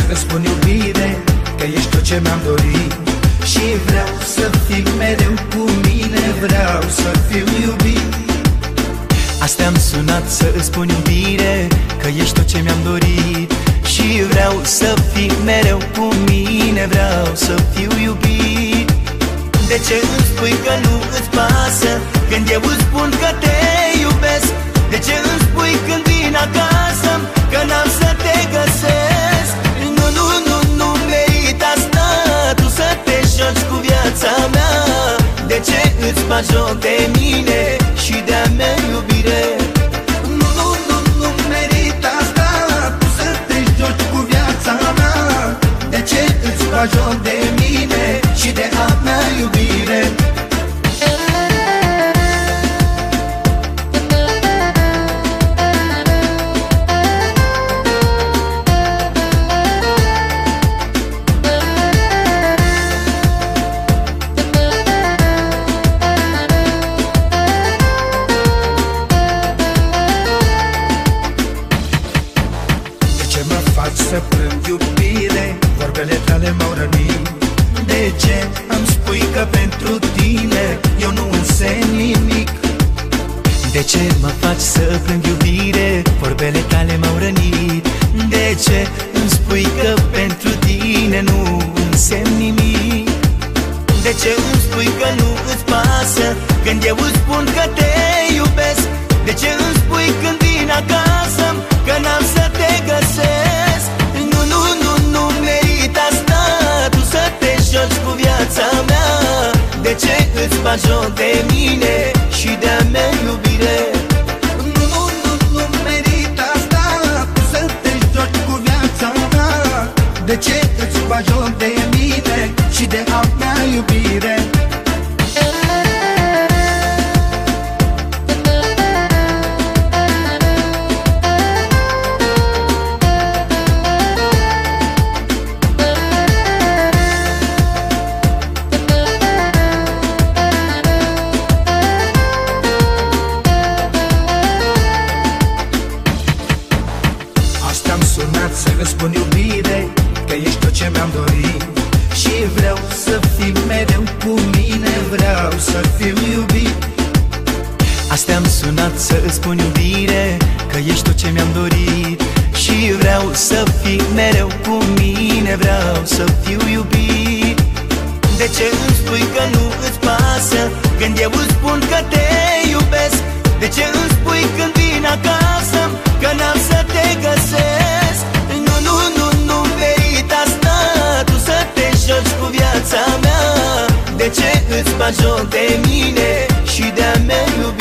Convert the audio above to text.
îți spun iubire că ești tot ce mi-am dorit. Și vreau să fii mereu cu mine, vreau să fiu iubit. Astea am sunat să îți spun iubire că ești tot ce mi-am dorit. Și vreau să fii mereu cu mine, vreau să fiu iubit. De ce îmi spui că nu îți pasă când eu îți spun că te iubesc? De ce îmi spui când vin acasă că n-am să te găsesc? Nu, nu, nu, nu merită asta, tu să te joci cu viața mea. De ce îți bagi joc de mine și de-a mea iubire? Nu, nu, nu, nu merită asta, tu să te joci cu viața mea. De ce îți bagi joc de mine și de-a mea iubire? Să plâng iubire, vorbele tale m-au rănit. De ce îmi spui că pentru tine eu nu însemn nimic? De ce mă faci să plâng iubire, vorbele tale m-au rănit? De ce îmi spui că pentru tine nu însemn nimic? De ce îmi spui că nu îți pasă când eu îți spun că te iubesc? De ce îmi spui când vin acasă că n-am să te găsesc? Nu, nu, nu, nu merită asta, tu să te joci cu viața mea. De ce îți bagi joc de mine și de-a mea iubire? Nu, nu, nu, nu merită asta, tu să te joci cu viața mea. De ce îți bagi joc de mine și de-a mea iubire? Am sunat să îți spun iubire că ești tot ce mi-am dorit. Și vreau să fii mereu cu mine, vreau să fiu iubit. Astea am sunat să îți spun iubire că ești tot ce mi-am dorit. Și vreau să fii mereu cu mine, vreau să fiu iubit. De ce îmi spui că nu îți pasă când eu îți spun că te iubesc? De ce îmi spui când vin acasă că n-am să te găsesc? Nu, nu, nu, nu merită asta, tu să te joci cu viața mea. De ce îți bagi joc de mine și de-a mea iubire?